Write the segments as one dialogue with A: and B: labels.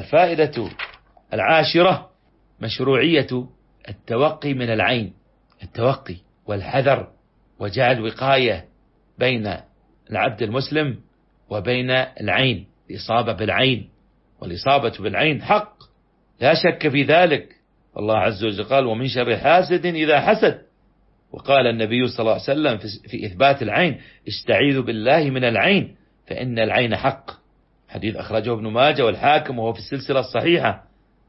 A: الفائدة العاشرة مشروعية التوقي من العين، التوقي والحذر وجعل وقاية بين العبد المسلم وبين العين، الإصابة بالعين، والإصابة بالعين حق لا شك في ذلك. الله عز وجل قال: ومن شر حاسد إذا حسد. وقال النبي صلى الله عليه وسلم في إثبات العين: استعيذوا بالله من العين فإن العين حق. حديث أخرجه ابن ماجه والحاكم وهو في السلسلة الصحيحة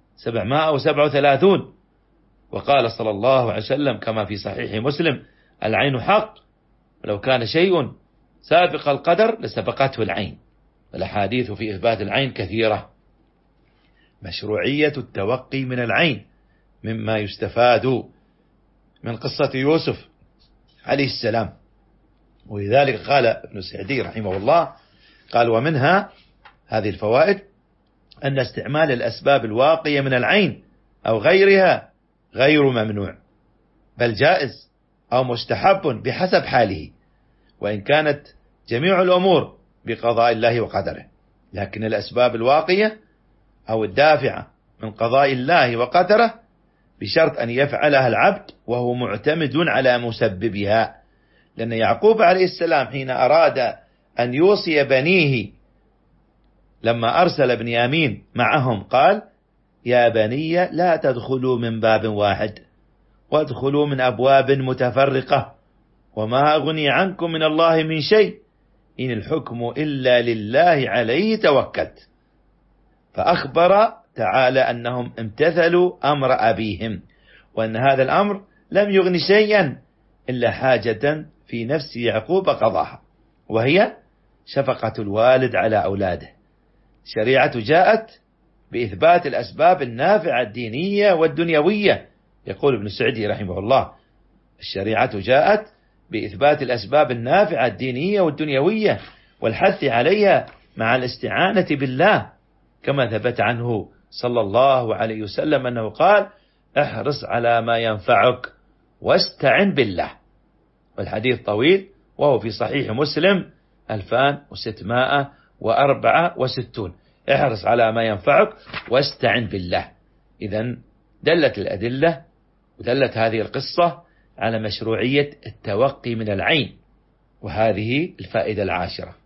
A: 737. وقال صلى الله عليه وسلم كما في صحيح مسلم: العين حق، ولو كان شيء سابق القدر لسبقته العين. والأحاديث في إثبات العين كثيرة. مشروعية التوقي من العين مما يستفاد من قصة يوسف عليه السلام. ولذلك قال ابن سعدي رحمه الله قال: ومنها هذه الفوائد أن استعمال الأسباب الواقية من العين أو غيرها غير ممنوع، بل جائز أو مستحب بحسب حاله، وإن كانت جميع الأمور بقضاء الله وقدره، لكن الأسباب الواقية أو الدافعة من قضاء الله وقدره بشرط أن يفعلها العبد وهو معتمد على مسببها. لأن يعقوب عليه السلام حين أراد أن يوصي بنيه لما أرسل بنيامين معهم قال: يا بني لا تدخلوا من باب واحد وادخلوا من أبواب متفرقة وما أغني عنكم من الله من شيء إن الحكم إلا لله عليه توكلت. فأخبر تعالى أنهم امتثلوا أمر أبيهم، وأن هذا الأمر لم يغن شيئا إلا حاجة في نفس يعقوب قضاها، وهي شفقة الوالد على أولاده. الشريعة جاءت بإثبات الأسباب النافعة الدينية والدنيوية. يقول ابن سعدي رحمه الله: الشريعة جاءت بإثبات الأسباب النافعة الدينية والدنيوية والحث عليها مع الاستعانة بالله، كما ثبت عنه صلى الله عليه وسلم أنه قال: احرص على ما ينفعك واستعن بالله. والحديث طويل وهو في صحيح مسلم 2664. احرص على ما ينفعك واستعن بالله. إذن دلت الأدلة ودلت هذه القصة على مشروعية التوقي من العين، وهذه الفائدة العاشرة.